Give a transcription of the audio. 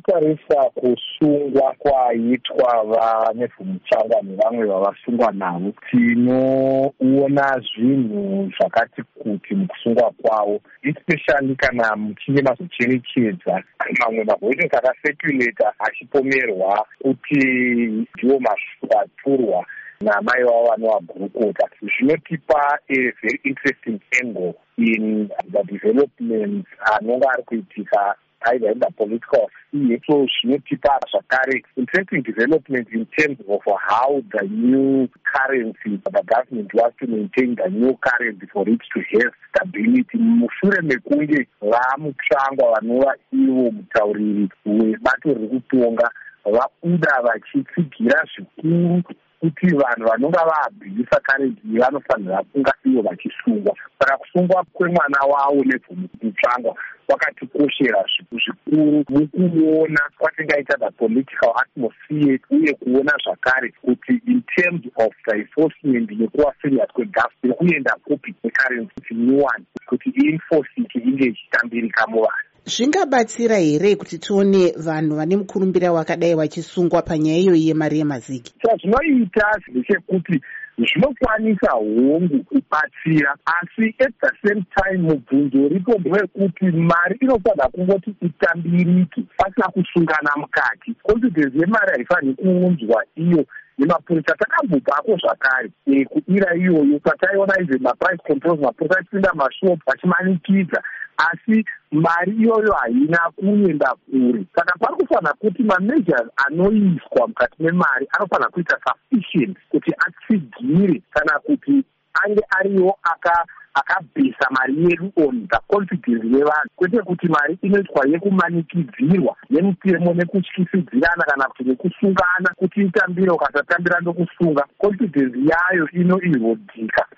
tinotarisa kusungwa kwaitwa vaNevhumutsvangwa nevamwe vavasungwa navo, tinoona zvinhu zvakati kuti mukusungwa kwavo, especially kana muchinge mazocherechedza mamwe mavoices akasepulata achipomerwa kuti ndiwo vaturwa namai vavo vanovagurukota. Zvinotipa a very interesting angle in the development anonga ari kuitika either in the political sphere. So zvinotipa zvakare interesting development in terms of how the new currency, the government wants to maintain the new currency for it to have stability. Mushure mekunge vamutsvangwa vanova ivo mutauriri webato rekutonga vabuda vachitsigira zvikuru kuti vanhu vanonga vaabhirisa karenzi vanofanira kunga ivo vachisungwa. Saka kusungwa kwemwana wavo Nevhumutsvangwa kwakatikoshera zvikuru mukuona kwatingaita the political atmosphere, uye kuona zvakare kuti in terms of the enforcement nekuwasirias kwegovernment kuenda kupi nekarenzi nyuwani kuti ienforcike inge ichitambirika muvanhu. Zvingabatsira here kuti tione vanhu vane mukurumbira wakadai vachisungwa panyaya iyoyi yemari yemazigi? Zvinoita ndechekuti zvinokwanisa hongu kubatsira, asi at the same time mubvunzo ripo ndewekuti mari inofanira kungoti itambiriki pasina kusungana mukati. Confidence yemari haifaniri kuunzwa iyo nemapurisa. Takambobvako zvakare kuira iyoyo pataiona izve maprice controls, mapurisa achipinda mashopu achimanikidza, asi mari iyoyo haina kuenda kure. Saka pari kufanira kuti mameasures anoiswa mukati memari anofanira kuita sufficient kuti atsigire kana kuti ange ariwo akabhisa mari yedu on the confidence yevanhu, kwete kuti mari inoitwa yekumanikidzirwa nemutemo nekutyisidzirana kana kuti nekusungana kuti itambire ukasatambira ndokusunga. Confidence yayo inoirodhika.